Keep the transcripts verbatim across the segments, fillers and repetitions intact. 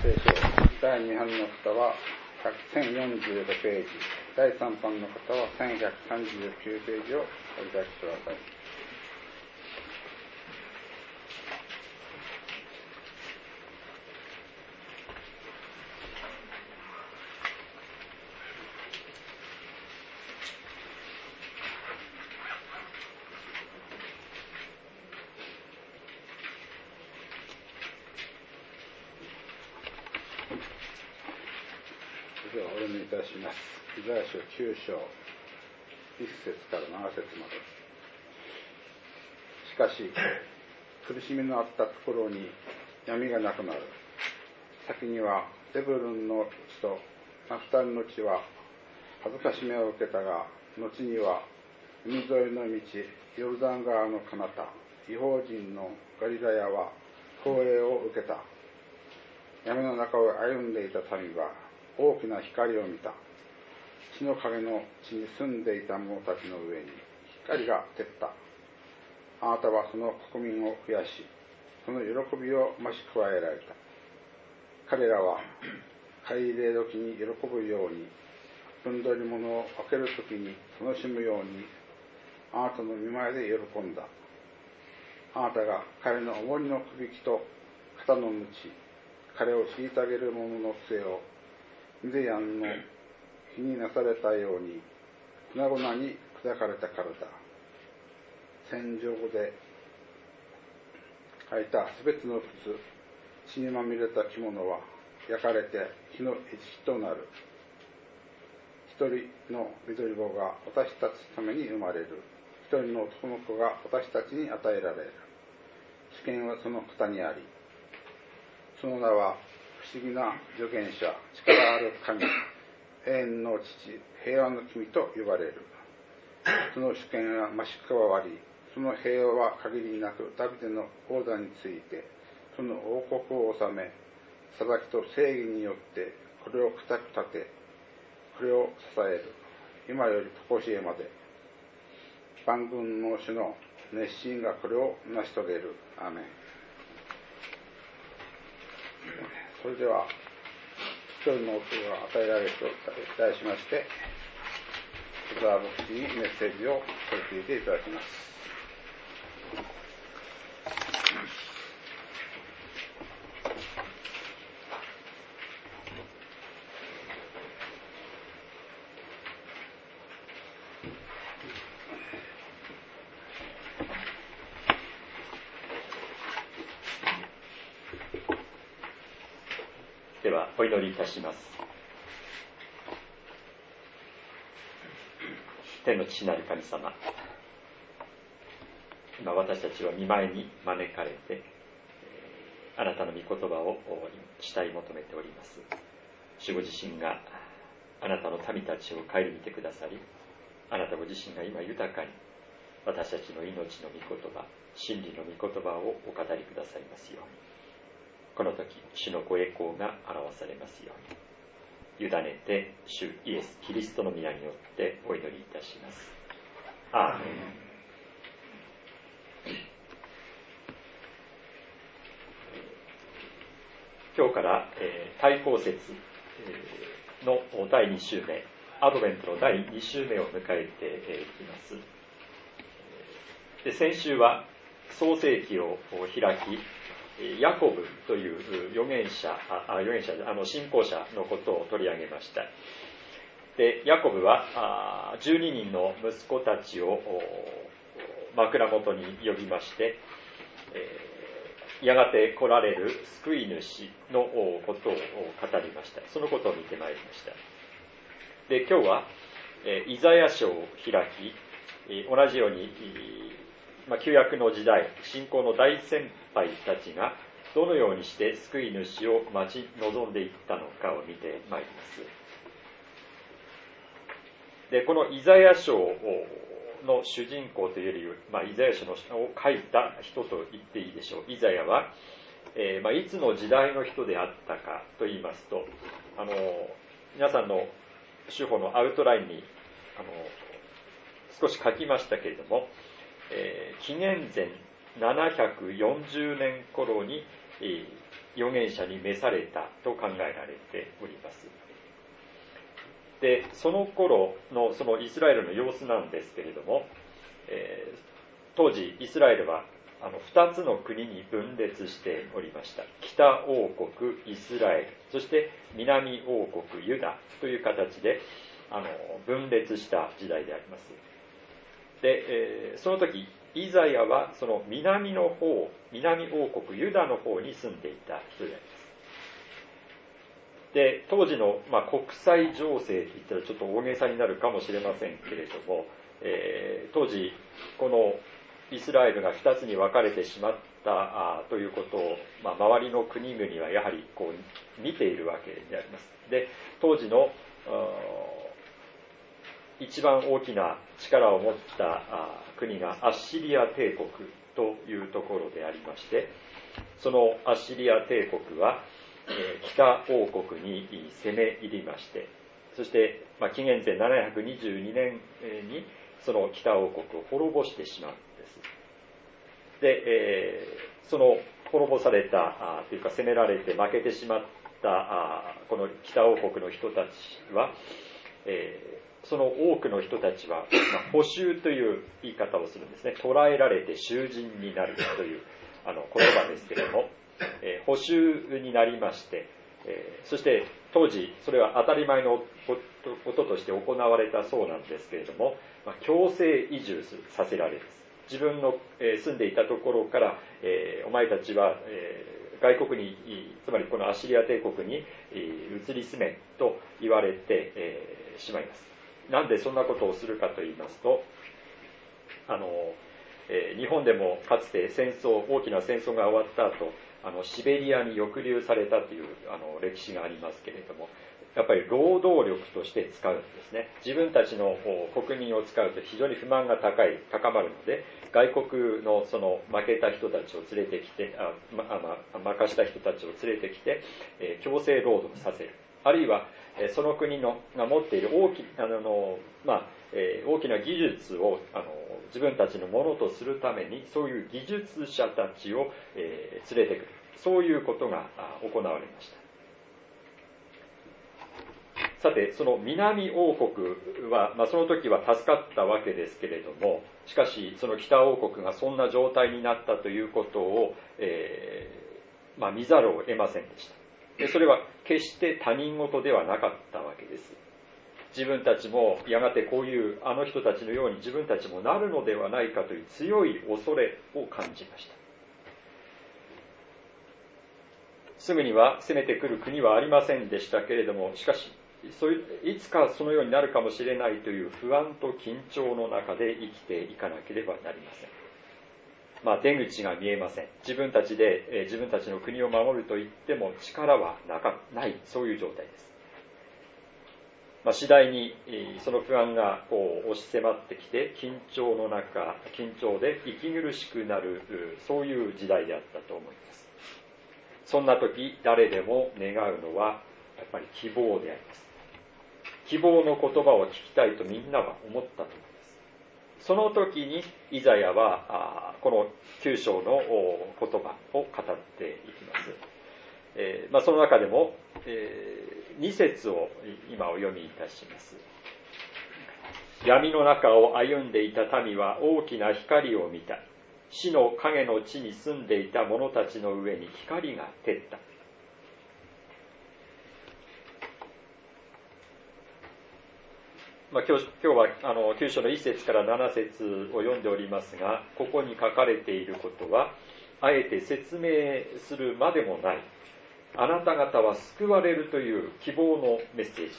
聖書だいに版の方はせんよんじゅうごページ、だいさん版の方はせんひゃくさんじゅうきゅうページをお開きください。ではお読みいたします。イザヤ書きゅう章いっ節からなな節まで。しかし苦しみのあったところに闇がなくなる。先にはゼブルンの地とナフタリの地は恥ずかしめを受けたが、後には海沿いの道、ヨルダン川の彼方、異邦人のガリラヤは光栄を受けた。闇の中を歩んでいた民は大きな光を見た。地の影の地に住んでいた者たちの上に光が照った。あなたはその国民を増やし、その喜びを増し加えられた。彼らは買い入れ時に喜ぶように、分取り物を分ける時に楽しむように、あなたの見前で喜んだ。あなたが彼の重りのくびきと肩の鞭、彼を虐げる者の杖をミディアンの日になされたように粉々に砕かれたからだ。戦場で履いたすべての靴、血にまみれた着物は焼かれて火の餌食となる。一人の緑子が私たちのために生まれる。一人の男の子が私たちに与えられる。主権はその方にあり、その名は不思議な預言者、力ある神、永遠の父、平和の君と呼ばれる。その主権は増し加わり、その平和は限りなくダビデの王座について、その王国を治め、裁きと正義によってこれを固く立て、これを支える。今より常しえまで。万軍の主の熱心がこれを成し遂げる。アーメン。それでは一人の音が与えられると題しまして、小沢牧師にメッセージを取り次いでいただきます。 ではお祈りいたします。天の父なる神様、今私たちは御前に招かれて、あなたの御言葉を慕い求めております。主ご自身があなたの民たちを顧みてくださり、あなたご自身が今豊かに私たちの命の御言葉、真理の御言葉をお語りくださいますように。この時、主のご栄光が表されますように。委ねて、主イエス・キリストの皆によってお祈りいたします。アーメン。今日から、えー、対抗節のだいに週目、アドベントのだいに週目を迎えていきます。で、先週は創世記を開き、ヤコブという預言者、あ預言者あの信仰者のことを取り上げました。で、ヤコブはじゅうににんの息子たちを枕元に呼びまして、えー、やがて来られる救い主のことを語りました。そのことを見てまいりました。で、今日はイザヤ書を開き、同じようにまあ、旧約の時代、信仰の大先輩たちがどのようにして救い主を待ち望んでいったのかを見てまいります。で、このイザヤ書の主人公というより、まあ、イザヤ書を書いた人と言っていいでしょう。イザヤは、えーまあ、いつの時代の人であったかと言いますと、あの皆さんの手法のアウトラインにあの少し書きましたけれども、えー、紀元前ななひゃくよんじゅうねん頃に、えー、 預言者に召されたと考えられております。で、その頃のそのイスラエルの様子なんですけれども、えー、当時イスラエルはあのふたつの国に分裂しておりました。北王国イスラエル、そして南王国ユダという形であの分裂した時代であります。で、えー、その時イザヤはその南の方、南王国ユダの方に住んでいた人であります。で、当時の、まあ、国際情勢といったらちょっと大げさになるかもしれませんけれども、えー、当時このイスラエルがふたつに分かれてしまったということを、まあ、周りの国々はやはりこう見ているわけであります。で、当時の一番大きな力を持った国がアッシリア帝国というところでありまして、そのアッシリア帝国は北王国に攻め入りまして、そして、まあ、紀元前ななひゃくにじゅうにねんにその北王国を滅ぼしてしまうんです。で、えー、その滅ぼされたというか攻められて負けてしまったあこの北王国の人たちは、えー、その多くの人たちは、まあ、捕囚という言い方をするんですね。捕らえられて囚人になるというあの言葉ですけれども、えー、捕囚になりまして、えー、そして当時それは当たり前のこととして行われたそうなんですけれども、まあ、強制移住させられます。自分の、えー、住んでいたところから、えー、お前たちは、えー、外国に、つまりこのアッシリア帝国に、えー、移り住めと言われて、えー、しまいます。なんでそんなことをするかと言いますと、あの、えー、日本でもかつて戦争、大きな戦争が終わった後、あのシベリアに抑留されたというあの歴史がありますけれども、やっぱり労働力として使うんですね。自分たちの国民を使うと非常に不満が高い高まるので、外国のその負けた人たちを連れてきて、あ、まあ、まあ、負かした人たちを連れてきて、えー、強制労働させる。あるいは、えー、その国のが持っている大きあの、まあえー、大きな技術をあの自分たちのものとするために、そういう技術者たちを、えー、連れてくる。そういうことが行われました。さて、その南王国は、まあ、その時は助かったわけですけれども、しかしその北王国がそんな状態になったということを、えーまあ、見ざるを得ませんでした。で、それは決して他人事ではなかったわけです。自分たちもやがてこういうあの人たちのように自分たちもなるのではないかという強い恐れを感じました。すぐには攻めてくる国はありませんでしたけれども、しかしそういういつかそのようになるかもしれないという不安と緊張の中で生きていかなければなりません。まあ、出口が見えません。自分たちで、えー、自分たちの国を守ると言っても力はなかない、そういう状態です。まあ、次第に、えー、その不安がこう押し迫ってきて、緊張の中、緊張で息苦しくなる、そういう時代であったと思います。そんな時、誰でも願うのはやっぱり希望であります。希望の言葉を聞きたいとみんなは思ったと思います。その時にイザヤはこのきゅう章の言葉を語っていきます。えーまあ、その中でも、えー、に節を今お読みいたします。闇の中を歩んでいた民は大きな光を見た。死の影の地に住んでいた者たちの上に光が照った。まあ、今日、今日はあのきゅう章のいち節からなな節を読んでおりますが、ここに書かれていることはあえて説明するまでもない、あなた方は救われるという希望のメッセージです。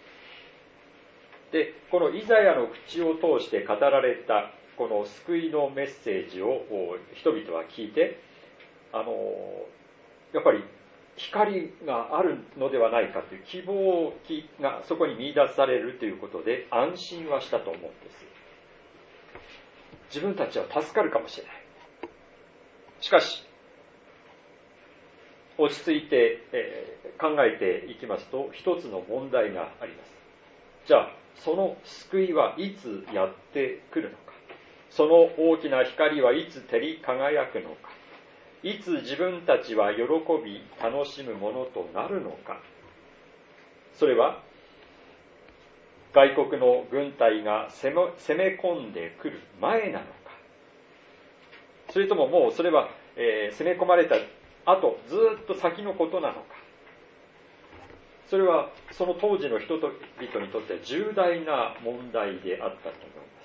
で、このイザヤの口を通して語られたこの救いのメッセージを人々は聞いて、あのやっぱり光があるのではないかという希望がそこに見出されるということで安心はしたと思うんです。自分たちは助かるかもしれない。しかし落ち着いて、えー、考えていきますと一つの問題があります。じゃあその救いはいつやってくるのか、その大きな光はいつ照り輝くのか、 いつ自分たちは喜び楽しむものとなるのか。それは外国の軍隊が攻め、攻め込んでくる前なのか、それとももうそれは、えー、攻め込まれた後ずっと先のことなのか。それはその当時の人々にとっては重大な問題であったと思います。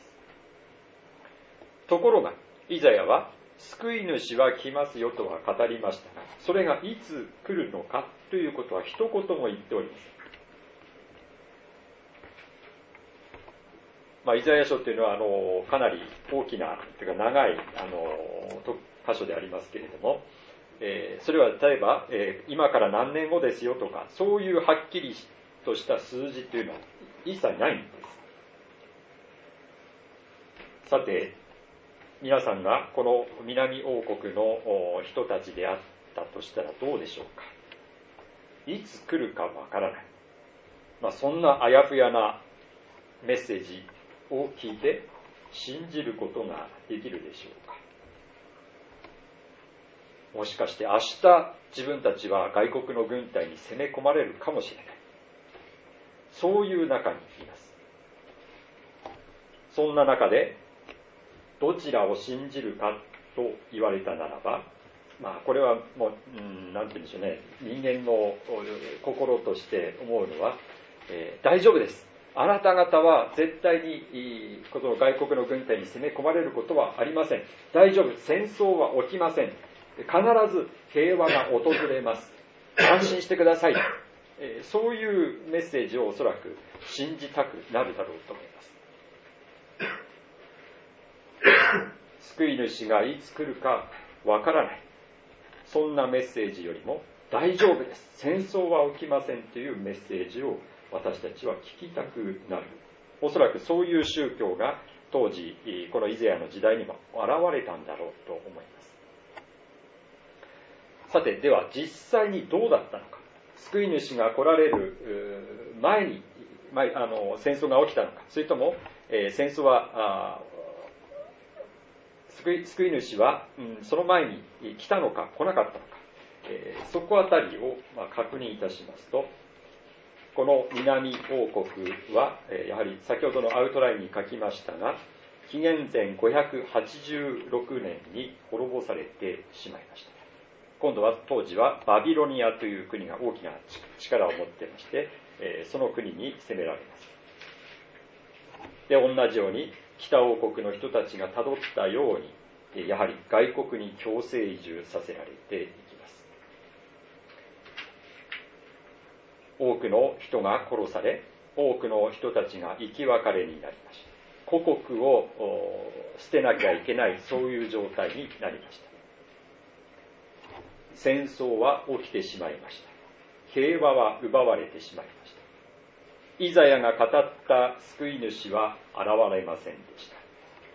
ところがイザヤは救い主は来ますよとは語りましたが、それがいつ来るのかということは一言も言っておりません。まあ、イザヤ書というのはあのかなり大きなというか長いあの箇所でありますけれども、えー、それは例えば、えー、今から何年後ですよとか、そういうはっきりとした数字というのは一切ないんです。さて、皆さんがこの南王国の人たちであったとしたらどうでしょうか。いつ来るかわからない、まあ、そんなあやふやなメッセージを聞いて信じることができるでしょうか。もしかして明日自分たちは外国の軍隊に攻め込まれるかもしれない、そういう中にいます。そんな中でどちらを信じるかと言われたならば、まあこれはもう、うん、なんて言うんでしょうね、人間の心として思うのは、えー、大丈夫です、あなた方は絶対にこの外国の軍隊に攻め込まれることはありません、大丈夫、戦争は起きません、必ず平和が訪れます、安心してください、えー、そういうメッセージをおそらく信じたくなるだろうと思います。救い主がいつ来るかわからない、そんなメッセージよりも大丈夫です、戦争は起きませんというメッセージを私たちは聞きたくなる。おそらくそういう宗教が当時このイザヤの時代にも現れたんだろうと思います。さて、では実際にどうだったのか。救い主が来られる前に前あの戦争が起きたのか、それとも、えー、戦争は救い、救い主は、うん、その前に来たのか来なかったのか、えー、そこあたりを、まあ、確認いたしますと、この南王国は、えー、やはり先ほどのアウトラインに書きましたが、紀元前ごひゃくはちじゅうろくねんに滅ぼされてしまいました。今度は当時はバビロニアという国が大きな力を持っていまして、えー、その国に攻められます。で、同じように北王国の人たちがたどったように、やはり外国に強制移住させられていきます。多くの人が殺され、多くの人たちが生き別れになりました。故国を捨てなきゃいけない、そういう状態になりました。戦争は起きてしまいました。平和は奪われてしまいました。イザヤが語った救い主は現れませんでした。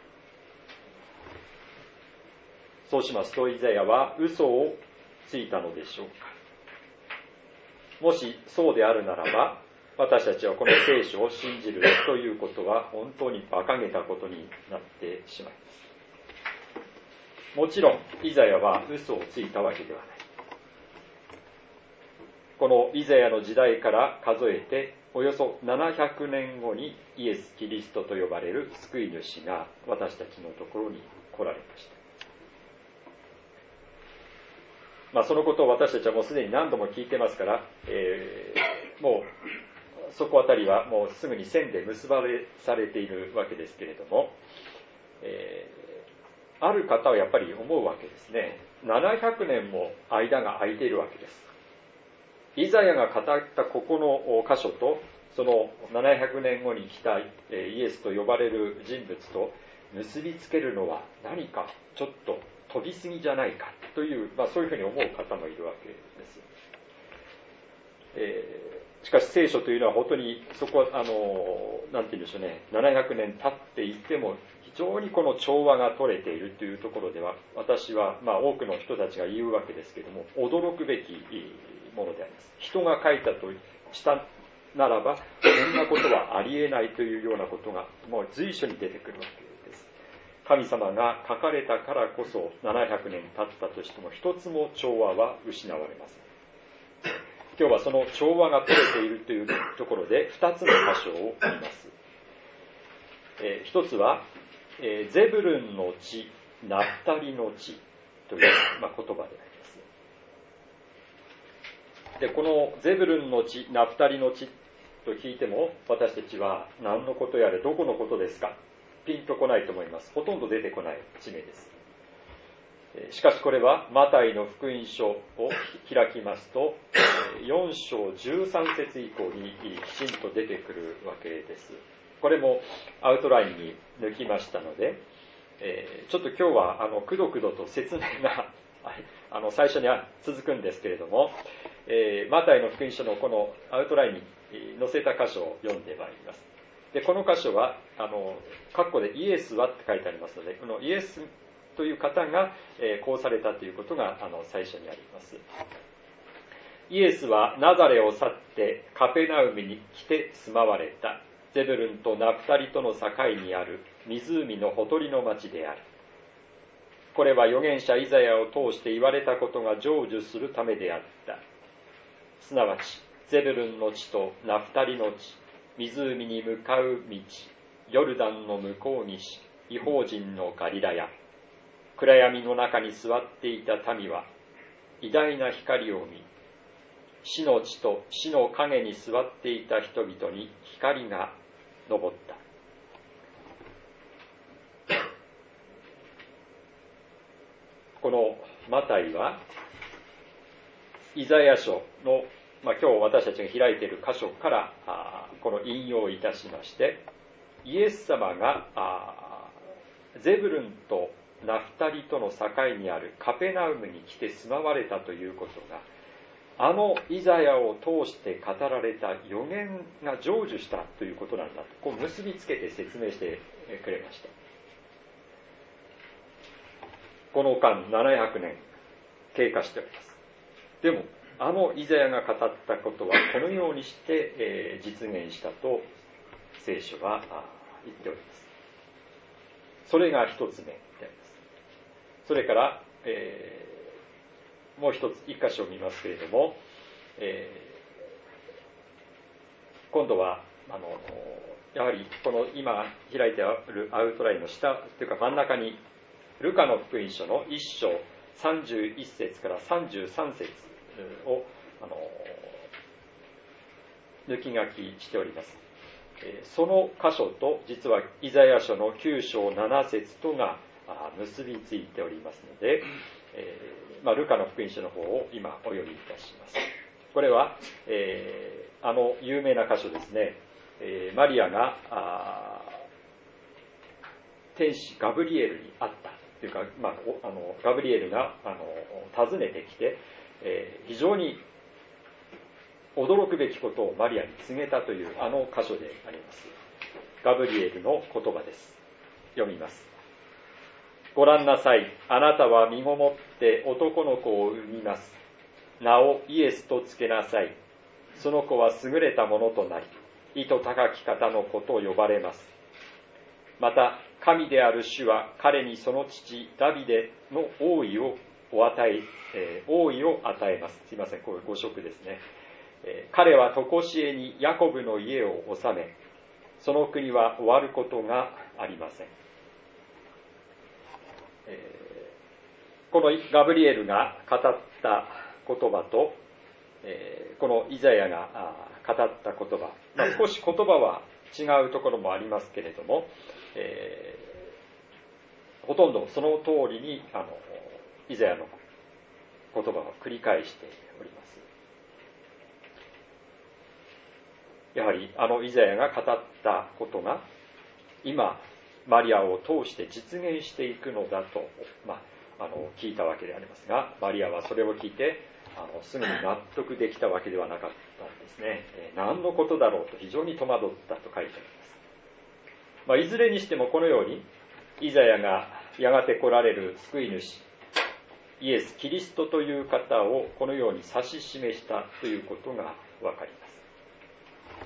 そうしますと、イザヤは嘘をついたのでしょうか。もしそうであるならば、私たちはこの聖書を信じるということは本当に馬鹿げたことになってしまいます。もちろんイザヤは嘘をついたわけではない。このイザヤの時代から数えておよそななひゃくねんごにイエス・キリストと呼ばれる救い主が私たちのところに来られました。まあ、そのことを私たちはもうすでに何度も聞いてますから、えー、もうそこあたりはもうすぐに線で結ばれされているわけですけれども、えー、ある方はやっぱり思うわけですね。ななひゃくねんも間が空いているわけです。イザヤが語ったここの箇所と、そのななひゃくねんごに来たイエスと呼ばれる人物と結びつけるのは何かちょっと飛びすぎじゃないかという、まあ、そういうふうに思う方もいるわけです。えー、しかし聖書というのは本当にそこはあのなんて言うんでしょうね、ななひゃくねん経っていっても非常にこの調和が取れているというところでは、私は、まあ、多くの人たちが言うわけですけれども、驚くべきものであります。人が書いたとしたならば、そんなことはありえないというようなことがもう随所に出てくるわけです。 神様が書かれたからこそななひゃくねん経ったとしても一つも調和は失われません。今日はその調和が取れているというところで二つの箇所を見ます。えー、一つは、えー、ゼブルンの地、ナフタリの地という、まあ、言葉であります。で、このゼブルンの地、ナフタリの地と聞いても、私たちは何のことやれ、どこのことですか、ピンとこないと思います。ほとんど出てこない地名です。しかしこれはマタイの福音書を開きますと、よん章じゅうさん節以降にきちんと出てくるわけです。これもアウトラインに抜きましたので、えー、ちょっと今日はあのくどくどと説明があの最初には続くんですけれども、えー、マタイの福音書のこのアウトラインに載せた箇所を読んでまいります。で、この箇所はあの括弧でイエスはって書いてありますので、このイエスという方が、えー、こうされたということがあの最初にあります。イエスはナザレを去ってカペナウムに来て住まわれた。ゼブルンとナフタリとの境にある湖のほとりの町である。これは預言者イザヤを通して言われたことが成就するためであった。すなわちゼブルンの地とナフタリの地、湖に向かう道、ヨルダンの向こう岸、異邦人のガリラヤ。暗闇の中に座っていた民は偉大な光を見、死の地と死の影に座っていた人々に光が昇った。このマタイはイザヤ書の、まあ、今日私たちが開いている箇所からあこの引用いたしまして、イエス様があゼブルンとナフタリとの境にあるカペナウムに来て住まわれたということが、あのイザヤを通して語られた預言が成就したということなんだと、こう結びつけて説明してくれました。この間ななひゃくねん経過しております。でもあのイザヤが語ったことはこのようにして、えー、実現したと聖書は言っております。それが一つ目であります。それから、えーもう一つ、一箇所を見ますけれども、えー、今度は、あの、やはりこの今開いてあるアウトラインの下というか真ん中に、ルカの福音書の一章さんじゅういち節からさんじゅうさん節を、あの、抜き書きしております。えー、その箇所と実はイザヤ書のきゅう章なな節とが結びついておりますので、えーまあ、ルカの福音書の方を今お読みいたします。これは、えー、あの有名な箇所ですね、えー、マリアが天使ガブリエルに会ったというか、まあ、あのガブリエルがあの訪ねてきて、えー、非常に驚くべきことをマリアに告げたというあの箇所であります。ガブリエルの言葉です。読みます。ご覧なさい。あなたは身ごもって男の子を産みます。名をイエスとつけなさい。その子は優れたものとなり、意図高き方の子と呼ばれます。また、神である主は彼にその父ダビデの王位をお与え、えー、王位を与えます。すいません、これ誤植ですね。えー、彼は常しえにヤコブの家を治め、その国は終わることがありません。このガブリエルが語った言葉と、えー、このイザヤが語った言葉、まあ、少し言葉は違うところもありますけれども、えー、ほとんどその通りにあのイザヤの言葉を繰り返しております。やはりあのイザヤが語ったことが今マリアを通して実現していくのだと、まああの聞いたわけでありますが、マリアはそれを聞いてあのすぐに納得できたわけではなかったんですね。えー、何のことだろうと非常に戸惑ったと書いてあります。まあ、いずれにしてもこのようにイザヤがやがて来られる救い主イエス・キリストという方をこのように指し示したということがわかります。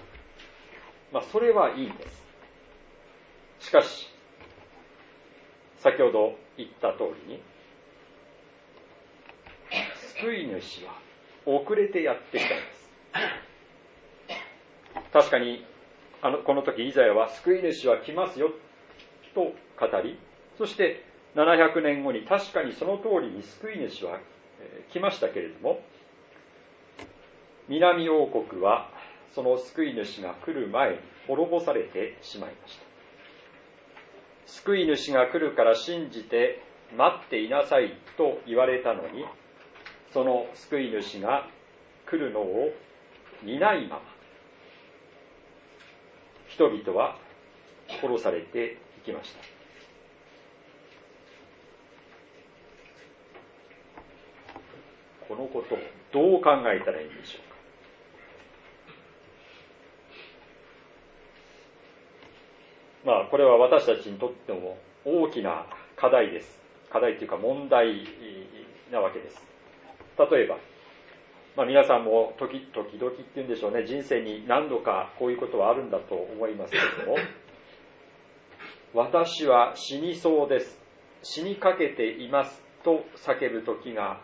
まあ、それはいいんです。しかし先ほど言った通りに、救い主は遅れてやってきたんです。確かにあのこの時イザヤは救い主は来ますよと語り、そしてななひゃくねんごに確かにその通りに救い主は来ましたけれども、南王国はその救い主が来る前に滅ぼされてしまいました。救い主が来るから信じて待っていなさいと言われたのに、その救い主が来るのを見ないまま人々は殺されていきました。このことをどう考えたらいいんでしょうか。まあこれは私たちにとっても大きな課題です。課題というか問題なわけです。例えば、まあ、皆さんも時時々っていうんでしょうね、人生に何度かこういうことはあるんだと思いますけれども、私は死にそうです、死にかけていますと叫ぶ時が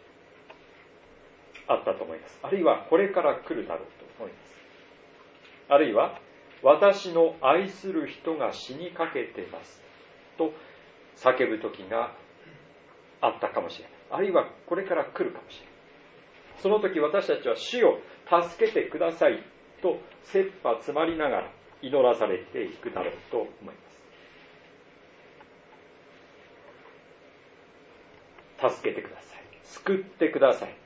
あったと思います。あるいはこれから来るだろうと思います。あるいは私の愛する人が死にかけてますと叫ぶ時があったかもしれない。あるいはこれから来るかもしれない。その時私たちは主よ助けてくださいと切羽詰まりながら祈らされていくだろうと思います。助けてください。救ってください。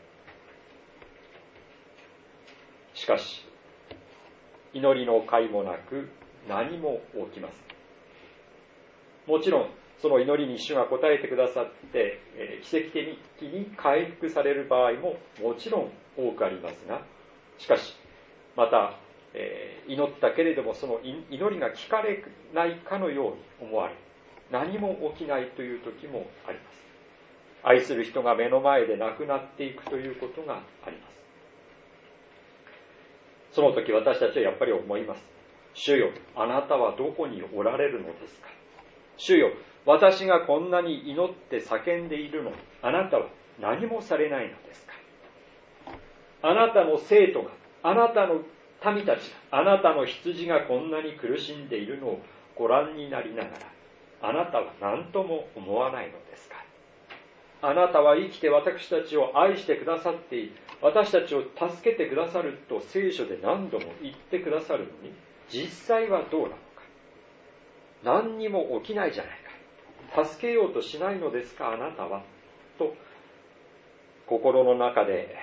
しかし祈りの甲斐もなく何も起きません。もちろんその祈りに主が応えてくださって、えー、奇跡的に回復される場合ももちろん多くありますが、しかしまた、えー、祈ったけれどもその祈りが聞かれないかのように思われ、何も起きないという時もあります。愛する人が目の前で亡くなっていくということがあります。その時私たちはやっぱり思います。主よ、あなたはどこにおられるのですか。主よ、私がこんなに祈って叫んでいるのに、あなたは何もされないのですか。あなたの生徒が、あなたの民たちが、あなたの羊がこんなに苦しんでいるのをご覧になりながら、あなたは何とも思わないのですか。あなたは生きて私たちを愛してくださっている、私たちを助けてくださると聖書で何度も言ってくださるのに、実際はどうなのか。何にも起きないじゃないか。助けようとしないのですか、あなたは。と、心の中で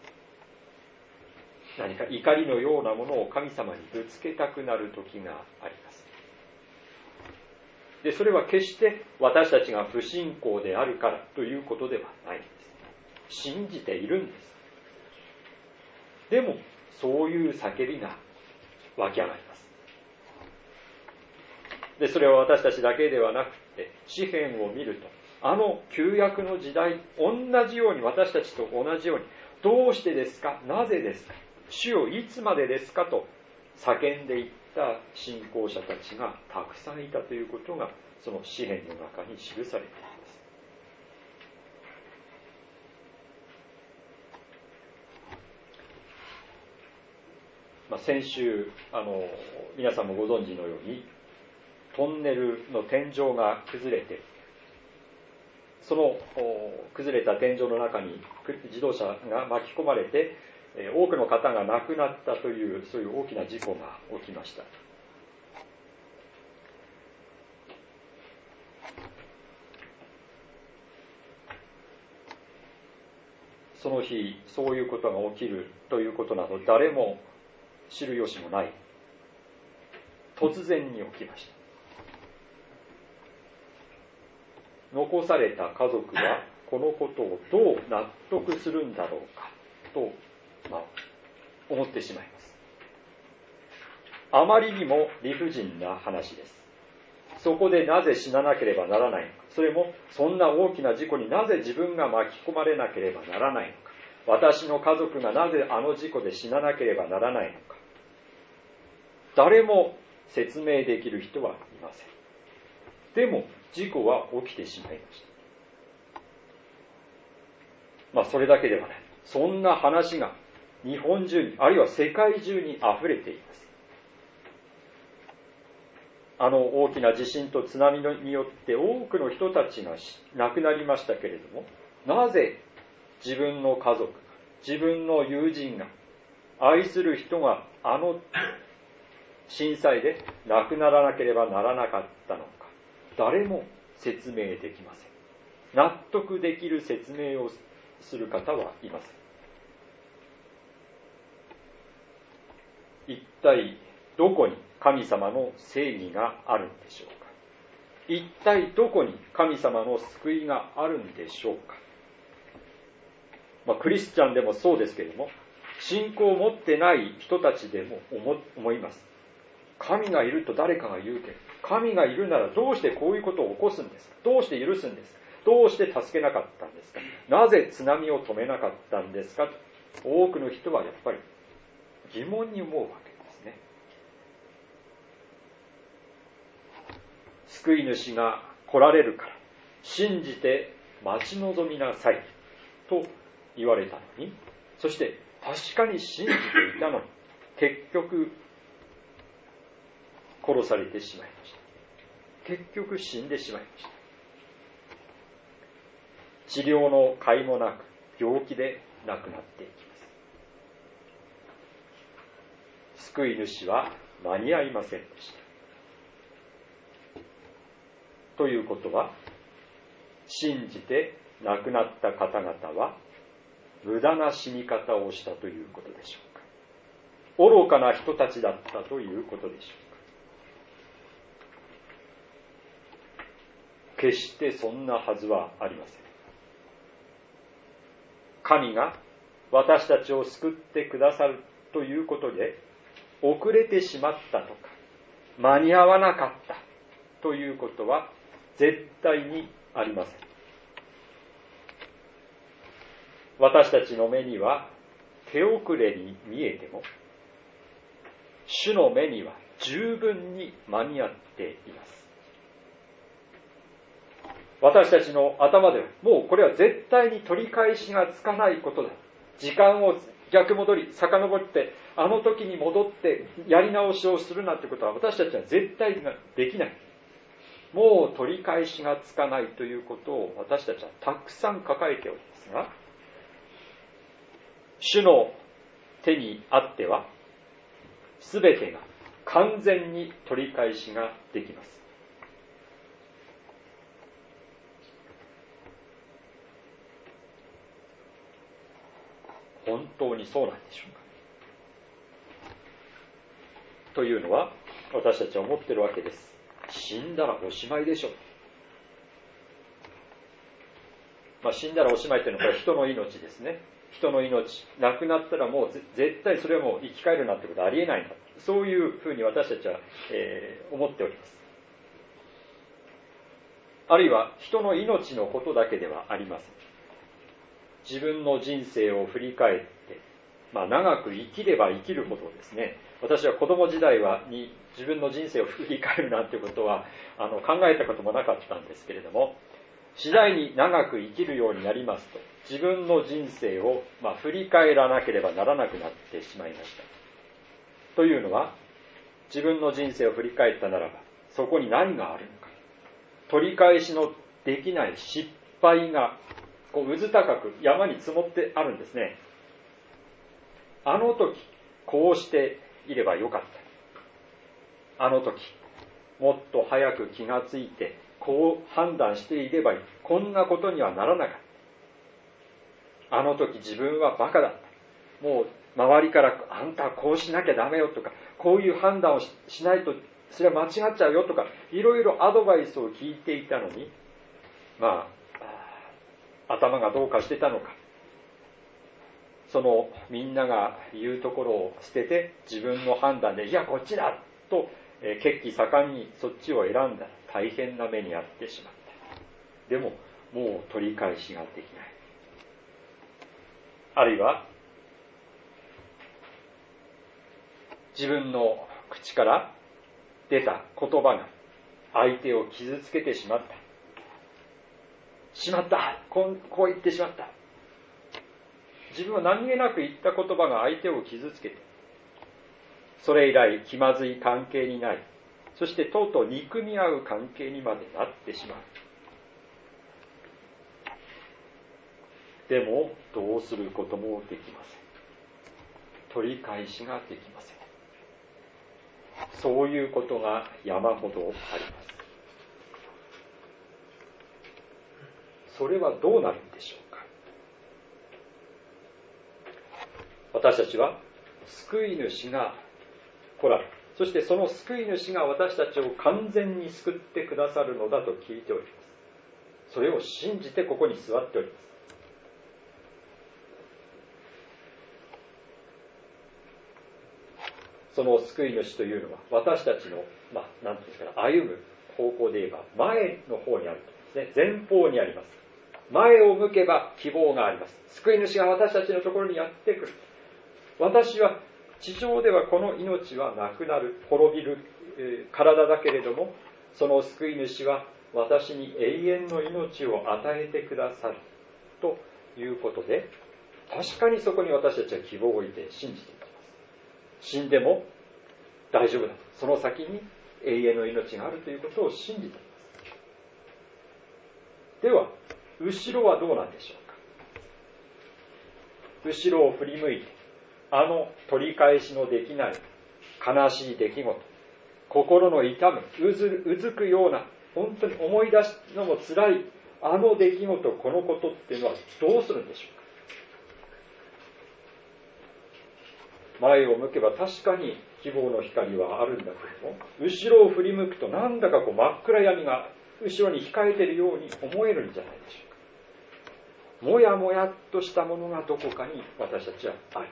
何か怒りのようなものを神様にぶつけたくなる時があります。で、それは決して私たちが不信仰であるからということではないんです。信じているんです。でも、そういう叫びが湧き上がります。で、それは私たちだけではなくて、詩篇を見ると、あの旧約の時代、同じように私たちと同じように、どうしてですか、なぜですか、主よいつまでですかと叫んでいった信仰者たちがたくさんいたということが、その詩篇の中に記されています。まあ、先週あの皆さんもご存知のように、トンネルの天井が崩れて、その崩れた天井の中に自動車が巻き込まれて、多くの方が亡くなったという、そういう大きな事故が起きました。その日そういうことが起きるということなど誰も知る由もない、突然に起きました。残された家族はこのことをどう納得するんだろうかと、まあ、思ってしまいます。あまりにも理不尽な話です。そこでなぜ死ななければならないのか、それもそんな大きな事故になぜ自分が巻き込まれなければならないのか、私の家族がなぜあの事故で死ななければならないのか、誰も説明できる人はいません。 でも事故は起きてしまいました。まあそれだけではない。そんな話が日本中に、あるいは世界中に溢れています。あの大きな地震と津波によって多くの人たちが亡くなりましたけれども、なぜ自分の家族、自分の友人が、愛する人があの震災で亡くならなければならなかったのか、誰も説明できません。納得できる説明をする方はいません。一体どこに神様の正義があるんでしょうか。一体どこに神様の救いがあるんでしょうか。まあ、クリスチャンでもそうですけれども、信仰を持ってない人たちでも 思, 思います。神がいると誰かが言うけど、神がいるならどうしてこういうことを起こすんですか。どうして許すんですか。どうして助けなかったんですか。なぜ津波を止めなかったんですか。多くの人はやっぱり疑問に思うわけですね。救い主が来られるから信じて待ち望みなさいと言われたのに、そして確かに信じていたのに、結局殺されてしまいました。結局死んでしまいました。治療の甲斐もなく病気で亡くなっていきます。救い主は間に合いませんでした。ということは、信じて亡くなった方々は無駄な死に方をしたということでしょうか。愚かな人たちだったということでしょうか。決してそんなはずはありません。神が私たちを救ってくださるということで遅れてしまったとか間に合わなかったということは絶対にありません。私たちの目には手遅れに見えても、主の目には十分に間に合っています。私たちの頭ではもうこれは絶対に取り返しがつかないことだ。時間を逆戻り、遡ってあの時に戻ってやり直しをするなんてことは私たちは絶対できない。もう取り返しがつかないということを私たちはたくさん抱えておりますが、主の手にあってはすべてが完全に取り返しができます。本当にそうなんでしょうか。というのは私たちは思っているわけです。死んだらおしまいでしょう。まあ、死んだらおしまいというのはこれ人の命ですね。人の命、亡くなったらもう絶対それはもう生き返るなんてことはありえないんだ。そういうふうに私たちは、えー、思っております。あるいは人の命のことだけではありません。自分の人生を振り返って、まあ、長く生きれば生きるほどですね、私は子供時代はに自分の人生を振り返るなんてことはあの考えたこともなかったんですけれども、次第に長く生きるようになりますと、自分の人生を、まあ、振り返らなければならなくなってしまいました。というのは、自分の人生を振り返ったならば、そこに何があるのか。取り返しのできない失敗が、こう渦高く山に積もってあるんですね。あの時、こうしていればよかった。あの時、もっと早く気がついて、こう判断していればいい。こんなことにはならなかった。あの時自分はバカだった。もう周りからあんたはこうしなきゃダメよとか、こういう判断を し, しないとそれは間違っちゃうよとか、いろいろアドバイスを聞いていたのに、まあ頭がどうかしてたのか。そのみんなが言うところを捨てて自分の判断でいやこっちだと、えー、血気盛んにそっちを選んだら大変な目に遭ってしまった。でももう取り返しができない。あるいは自分の口から出た言葉が相手を傷つけてしまった。しまった。こう、こう言ってしまった。自分は何気なく言った言葉が相手を傷つけて、それ以来気まずい関係になり、そしてとうとう憎み合う関係にまでなってしまう。でもどうすることもできません。取り返しができません。そういうことが山ほどあります。それはどうなるんでしょうか。私たちは救い主が来られ、そしてその救い主が私たちを完全に救ってくださるのだと聞いております。それを信じてここに座っております。その救い主というのは私たちの、まあ、なんていうんですかね、歩む方向で言えば前の方にあるとですね、前方にあります。前を向けば希望があります。救い主が私たちのところにやってくる。私は地上ではこの命はなくなる、滅びる、えー、体だけれども、その救い主は私に永遠の命を与えてくださるということで、確かにそこに私たちは希望を置いて信じています。死んでも大丈夫だ。その先に永遠の命があるということを信じています。では、後ろはどうなんでしょうか。後ろを振り向いて、あの取り返しのできない悲しい出来事、心の痛む、うず、うずくような、本当に思い出すのも辛い、あの出来事、このことっていうのはどうするんでしょうか。前を向けば確かに希望の光はあるんだけれども、後ろを振り向くとなんだかこう真っ暗闇が後ろに控えているように思えるんじゃないでしょうか。もやもやっとしたものがどこかに私たちはある。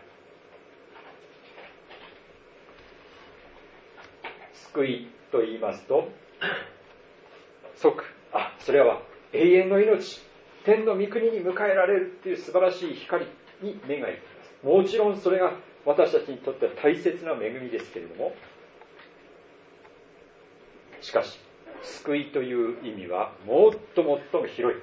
救いと言いますと、即、あ、それは永遠の命、天の御国に迎えられるっていう素晴らしい光に目がいきます。もちろんそれが私たちにとっては大切な恵みですけれども、しかし救いという意味はもっともっと広い。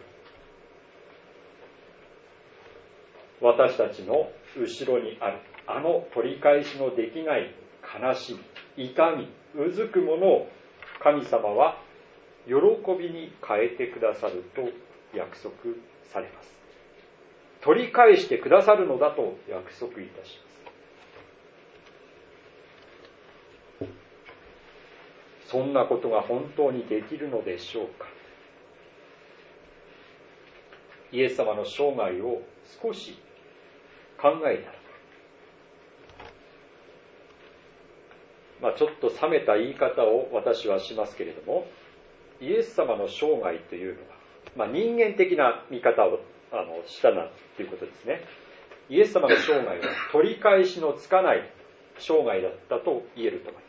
私たちの後ろにあるあの取り返しのできない悲しみ、痛み、うずくものを神様は喜びに変えてくださると約束されます。取り返してくださるのだと約束いたします。そんなことが本当にできるのでしょうか。イエス様の生涯を少し考えたら、まあ、ちょっと冷めた言い方を私はしますけれども、イエス様の生涯というのは、まあ、人間的な見方をあのしたなということですね。イエス様の生涯は取り返しのつかない生涯だったと言えると思います。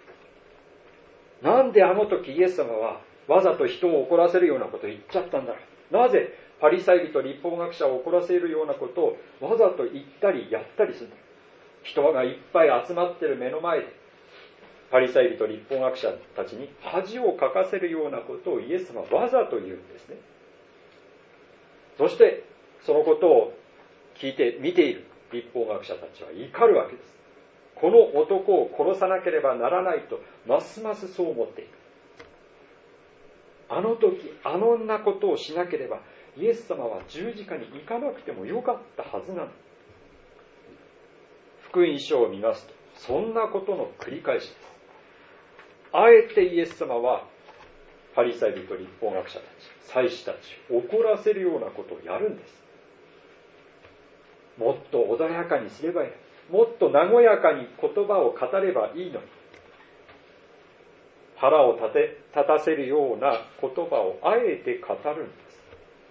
なんであの時イエス様はわざと人を怒らせるようなことを言っちゃったんだろう。なぜパリサイ人立法学者を怒らせるようなことをわざと言ったりやったりするんだろう。人がいっぱい集まっている目の前でパリサイ人立法学者たちに恥をかかせるようなことをイエス様はわざと言うんですね。そしてそのことを聞いて見ている立法学者たちは怒るわけです。この男を殺さなければならないとますますそう思っている。あの時あのんなことをしなければイエス様は十字架に行かなくてもよかったはずなの。福音書を見ますとそんなことの繰り返しです。あえてイエス様はパリサイ人立法学者たち、祭司たちを怒らせるようなことをやるんです。もっと穏やかにすればいい。もっと和やかに言葉を語ればいいのに、腹を立て、立たせるような言葉をあえて語るんです。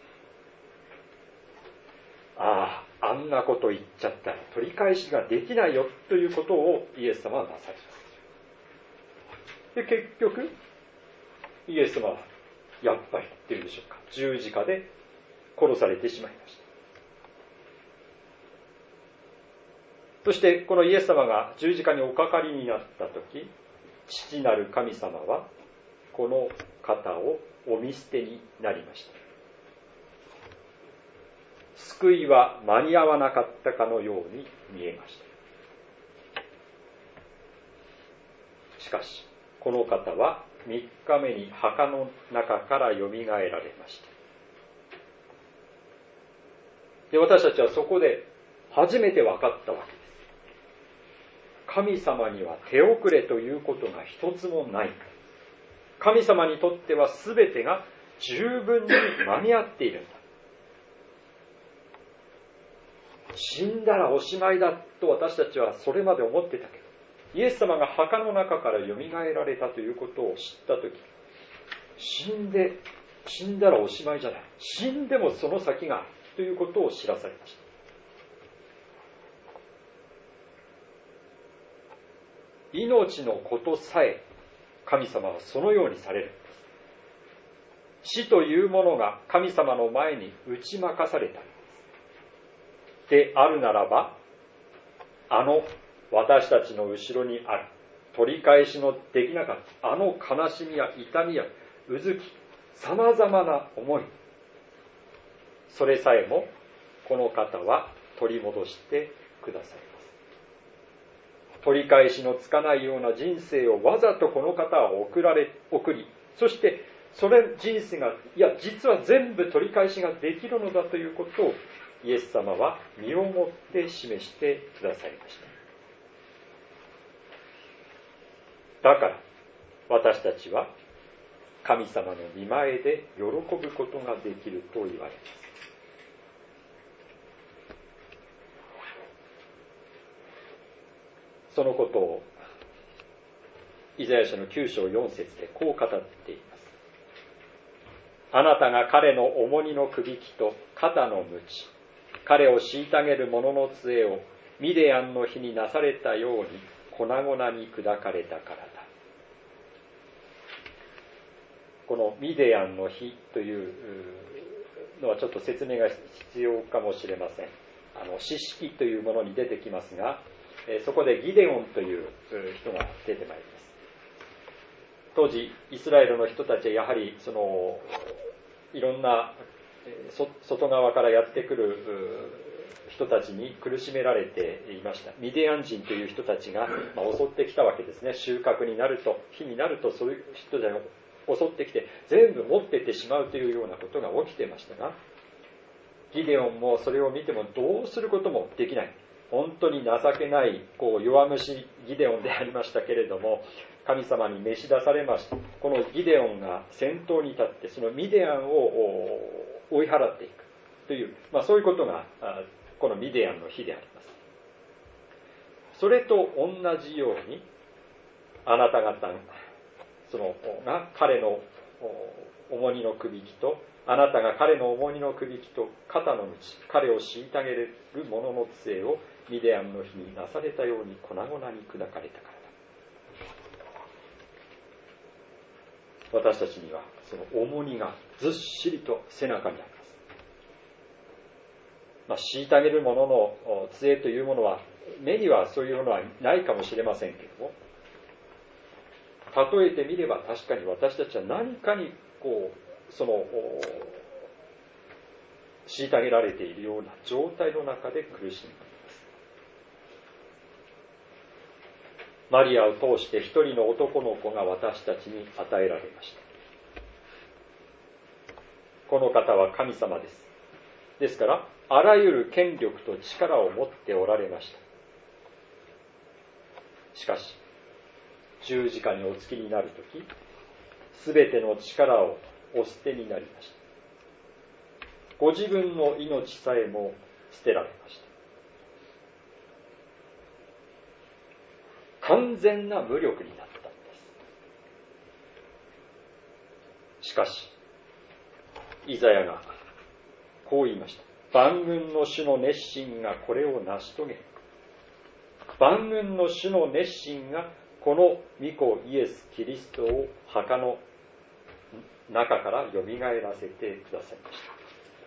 ああ、あんなこと言っちゃったら取り返しができないよということをイエス様はなさいます。で、結局イエス様はやっぱりっていうんでしょうか、十字架で殺されてしまいました。そしてこのイエス様が十字架におかかりになったとき、父なる神様はこの方をお見捨てになりました。救いは間に合わなかったかのように見えました。しかしこの方はみっかめに墓の中からよみがえられました。で、私たちはそこで初めて分かったわけです。神様には手遅れということが一つもない。神様にとっては全てが十分に間に合っているんだ。死んだらおしまいだと私たちはそれまで思ってたけど、イエス様が墓の中からよみがえられたということを知ったとき、死んで、死んだらおしまいじゃない。死んでもその先があるということを知らされました。命のことさえ神様はそのようにされるんです。死というものが神様の前に打ち負かされたんです。であるならば、あの私たちの後ろにある取り返しのできなかったあの悲しみや痛みやうずき、さまざまな思い、それさえもこの方は取り戻してくださいます。取り返しのつかないような人生をわざとこの方は送られ送り、そしてそれ人生がいや実は全部取り返しができるのだということをイエス様は身をもって示してくださいました。だから私たちは神様の御前で喜ぶことができると言われます。そのことをイザヤ書のきゅう章よん節でこう語っています。あなたが彼の重荷のくびきと肩の鞭、彼を虐げる者の杖をミディアンの日になされたように粉々に砕かれたからだ。このミディアンの日というのはちょっと説明が必要かもしれません。あの詩式というものに出てきますが、そこでギデオンという人が出てまいります。当時イスラエルの人たちはやはりそのいろんな外側からやってくる人たちに苦しめられていました。ミディアン人という人たちが、まあ、襲ってきたわけですね。収穫になると、日になるとそういう人たちが襲ってきて全部持っていってしまうというようなことが起きていましたが、ギデオンもそれを見てもどうすることもできない。本当に情けないこう弱虫ギデオンでありましたけれども、神様に召し出されました。このギデオンが先頭に立ってそのミディアンを追い払っていくという、まあ、そういうことがこのミディアンの日であります。それと同じようにあなた方そのが彼の重荷のくびきとあなたが彼の重荷のくびきと肩の鞭、彼を虐げる者の杖をミディアンの日になされたように粉々に砕かれたからだ。私たちにはその重荷がずっしりと背中にあります。まあ、虐げる者の杖というものは目にはそういうものはないかもしれませんけれども、例えてみれば確かに私たちは何かにこうその虐げられているような状態の中で苦しんでいます。マリアを通して一人の男の子が私たちに与えられました。この方は神様です。ですからあらゆる権力と力を持っておられました。しかし十字架におつきになるとき、すべての力をお捨てになりました。ご自分の命さえも捨てられました。完全な無力になったんです。しかしイザヤがこう言いました。万軍の主の熱心がこれを成し遂げる。万軍の主の熱心がこの御子イエス・キリストを墓の中からよみがえらせてくださいました。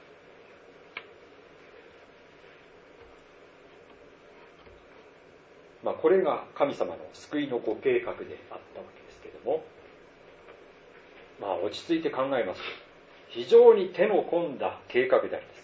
まあ、これが神様の救いのご計画であったわけですけれども、 まあ落ち着いて考えますと、非常に手の込んだ計画であります。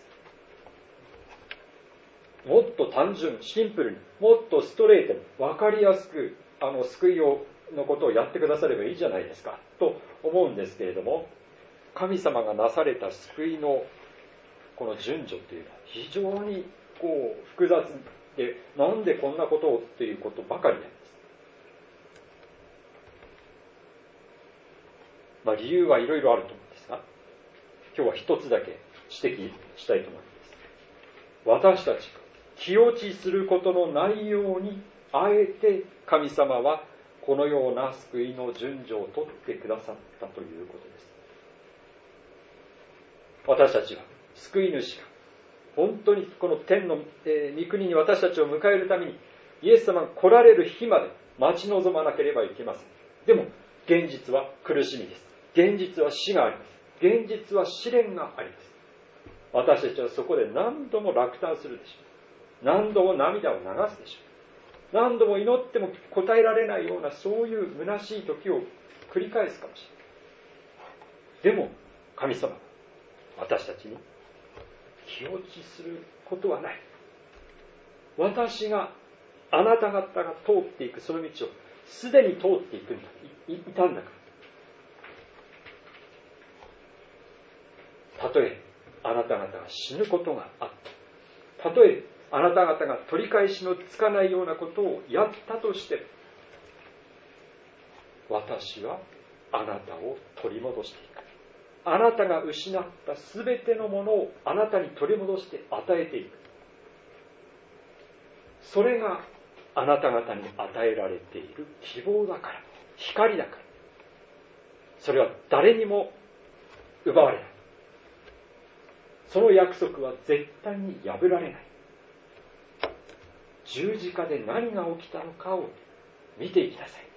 もっと単純、シンプルに、もっとストレートに、分かりやすく、あの、救いを、のことをやってくださればいいじゃないですか、と思うんですけれども、神様がなされた救いの、この順序というのは、非常にこう、複雑で、なんでこんなことをっていうことばかりなんです。まあ理由はいろいろあると思うんですが、今日は一つだけ指摘したいと思います。私たちが気落ちすることのないように、あえて神様はこのような救いの順序を取ってくださったということです。私たちは救い主が本当にこの天の、えー、御国に私たちを迎えるためにイエス様が来られる日まで待ち望まなければいけません。でも現実は苦しみです。現実は死があります。現実は試練があります。私たちはそこで何度も落胆するでしょう。何度も涙を流すでしょう。何度も祈っても答えられないようなそういう虚しい時を繰り返すかもしれない。でも神様は私たちに気落ちすることはない。私があなた方が通っていくその道をすでに通っていくんだ、い、いたんだから。たとえあなた方が死ぬことがあった。たとえあなた方が取り返しのつかないようなことをやったとして、私はあなたを取り戻していく。あなたが失ったすべてのものをあなたに取り戻して与えていく。それがあなた方に与えられている希望だから、光だから。それは誰にも奪われない。その約束は絶対に破られない。十字架で何が起きたのかを見ていきなさい。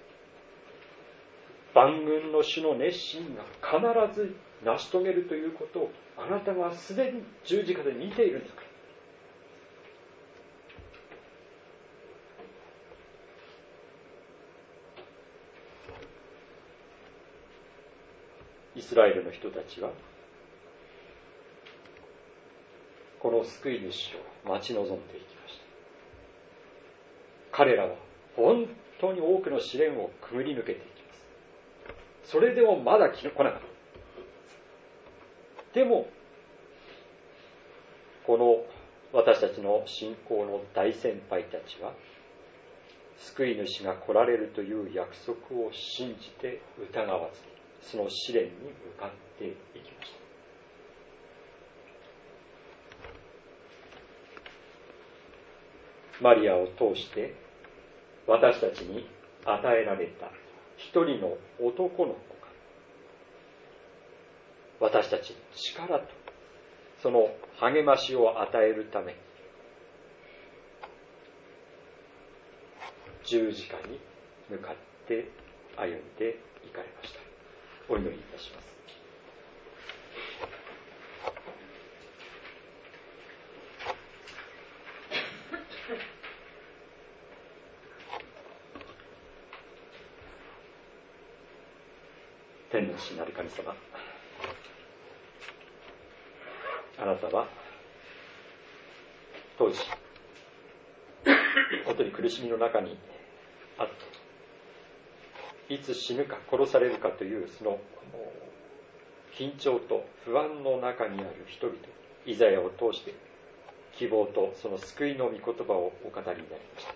万軍の主の熱心が必ず成し遂げるということをあなたはすでに十字架で見ているんだから。イスラエルの人たちはこの救い主を待ち望んでいきました。彼らは本当に多くの試練をくぐり抜けていきます。それでもまだ来なかった。でもこの私たちの信仰の大先輩たちは救い主が来られるという約束を信じて疑わずにその試練に向かっていきました。マリアを通して私たちに与えられた一人の男の子が私たちに力とその励ましを与えるため十字架に向かって歩んでいかれました。お祈りいたします。天の父なる神様、あなたは当時本当に苦しみの中にあっていつ死ぬか殺されるかというその緊張と不安の中にある人々、イザヤを通して希望とその救いの御言葉をお語りになりました。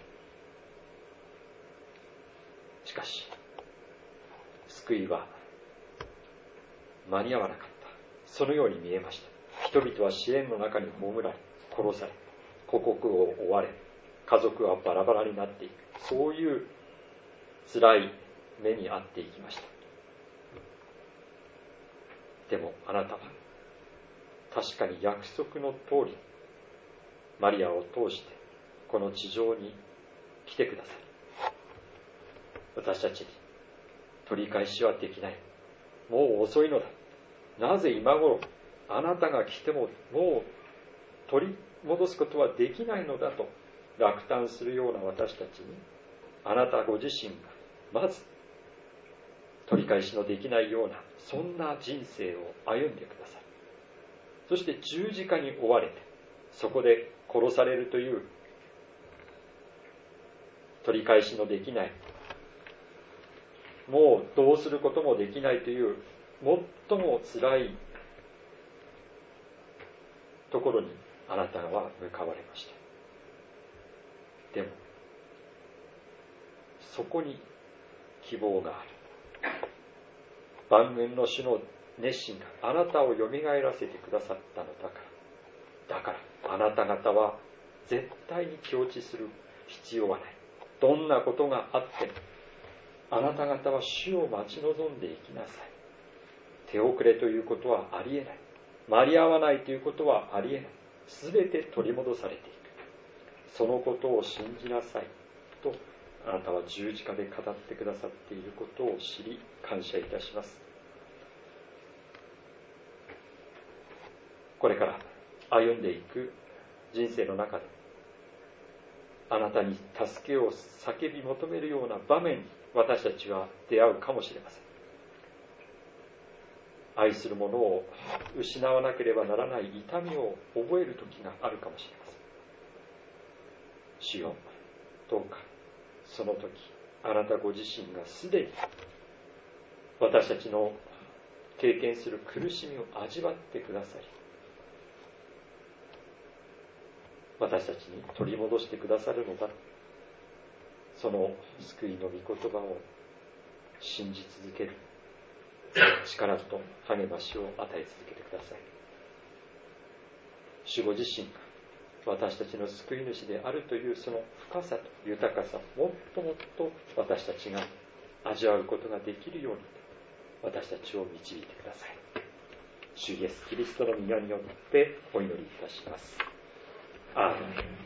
しかし救いは間に合わなかった。そのように見えました。人々は試練の中に葬られ、殺され、故国を追われ、家族はバラバラになっていく。そういう辛い目に遭っていきました。でもあなたは確かに約束の通り、マリアを通してこの地上に来てください。私たちに取り返しはできない。もう遅いのだ。なぜ今頃あなたが来てももう取り戻すことはできないのだと落胆するような私たちに、あなたご自身がまず取りり返しのできないようなそんな人生を歩んでください。そして十字架に追われてそこで殺されるという取り返しのできない、もうどうすることもできないという最もつらいところにあなたは向かわれました。でもそこに希望がある。万軍の主の熱心があなたをよみがえらせてくださったのだから。だからあなた方は絶対に気落ちする必要はない。どんなことがあってもあなた方は主を待ち望んでいきなさい。手遅れということはありえない。間に合わないということはありえない。すべて取り戻されていく。そのことを信じなさいとあなたは十字架で語ってくださっていることを知り感謝いたします。これから歩んでいく人生の中であなたに助けを叫び求めるような場面に私たちは出会うかもしれません。愛する者を失わなければならない痛みを覚える時があるかもしれません。主よ、どうかその時あなたご自身がすでに私たちの経験する苦しみを味わってくださり、私たちに取り戻してくださるのだ、その救いの御言葉を信じ続ける力と励ましを与え続けてください。主ご自身が私たちの救い主であるというその深さと豊かさをもっともっと私たちが味わうことができるように私たちを導いてください。主イエスキリストの御名によってお祈りいたします。アーメン。